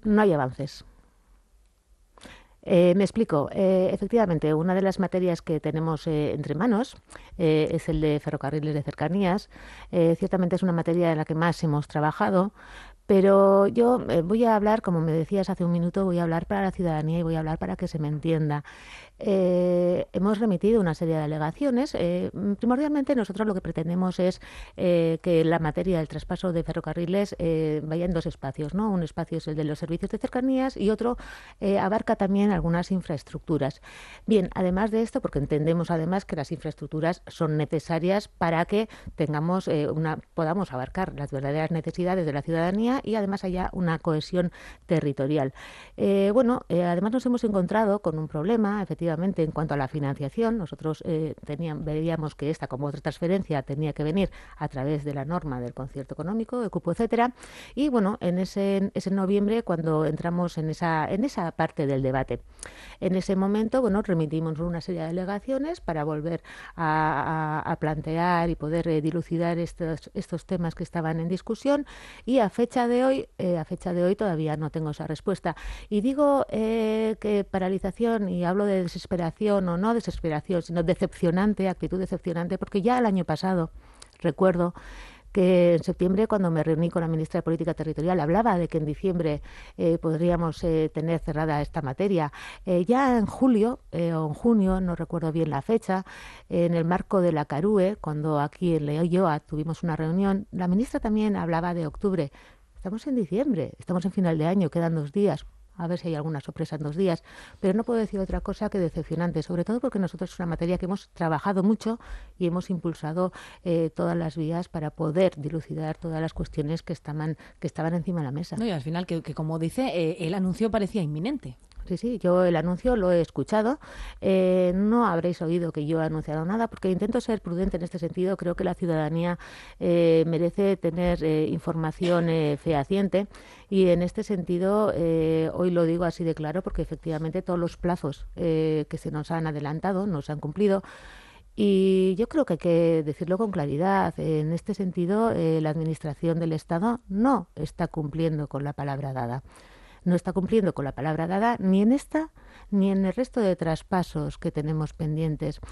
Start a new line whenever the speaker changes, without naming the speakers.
no hay avances. Me explico. Efectivamente, una de las materias que tenemos entre manos es el de ferrocarriles de cercanías. Ciertamente es una materia en la que más hemos trabajado, pero yo voy a hablar, como me decías hace un minuto, voy a hablar para la ciudadanía y voy a hablar para que se me entienda. Hemos remitido una serie de alegaciones. Primordialmente nosotros lo que pretendemos es que la materia del traspaso de ferrocarriles vaya en dos espacios, ¿no? Un espacio es el de los servicios de cercanías y otro abarca también algunas infraestructuras. Bien, además de esto, porque entendemos además que las infraestructuras son necesarias para que tengamos podamos abarcar las verdaderas necesidades de la ciudadanía y además haya una cohesión territorial. Además nos hemos encontrado con un problema, efectivamente, en cuanto a la financiación. Nosotros veíamos que esta, como otra transferencia, tenía que venir a través de la norma del concierto económico, de cupo, etcétera. Y bueno, ese noviembre, cuando entramos en esa parte del debate, en ese momento, bueno, remitimos una serie de alegaciones para volver a plantear y poder dilucidar estos temas que estaban en discusión y a fecha de hoy todavía no tengo esa respuesta. Y digo que paralización, y hablo de desesperación o no desesperación, sino decepcionante, actitud decepcionante, porque ya el año pasado recuerdo que en septiembre, cuando me reuní con la ministra de Política Territorial, hablaba de que en diciembre podríamos tener cerrada esta materia. Ya en julio o en junio, no recuerdo bien la fecha, en el marco de la CARUE, cuando aquí en Leioa tuvimos una reunión, la ministra también hablaba de octubre. Estamos en diciembre, estamos en final de año, quedan 2 días. A ver si hay alguna sorpresa en 2 días. Pero no puedo decir otra cosa que decepcionante, sobre todo porque nosotros es una materia que hemos trabajado mucho y hemos impulsado todas las vías para poder dilucidar todas las cuestiones que estaban encima de la mesa.
No, y al final, que como dice, el anuncio parecía inminente.
Sí, sí, yo el anuncio lo he escuchado. No habréis oído que yo he anunciado nada porque intento ser prudente en este sentido. Creo que la ciudadanía merece tener información fehaciente y en este sentido hoy lo digo así de claro porque efectivamente todos los plazos que se nos han adelantado no se han cumplido. Y yo creo que hay que decirlo con claridad. En este sentido, la Administración del Estado no está cumpliendo con la palabra dada. No está cumpliendo con la palabra dada ni en esta ni en el resto de traspasos que tenemos pendientes.